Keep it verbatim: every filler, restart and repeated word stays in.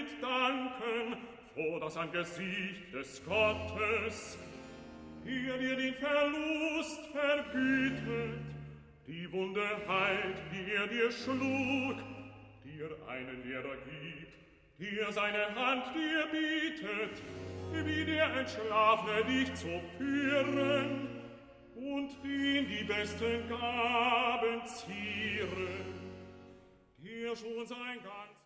mit Danken vor das Angesicht des Gottes, der dir den Verlust vergütet, die Wunde heilt, die er dir schlug, dir einen Lehrer gibt, dir seine Hand dir bietet, wie der Entschlafene dich zu führen und den die besten Gaben zieren, der schon sein ganz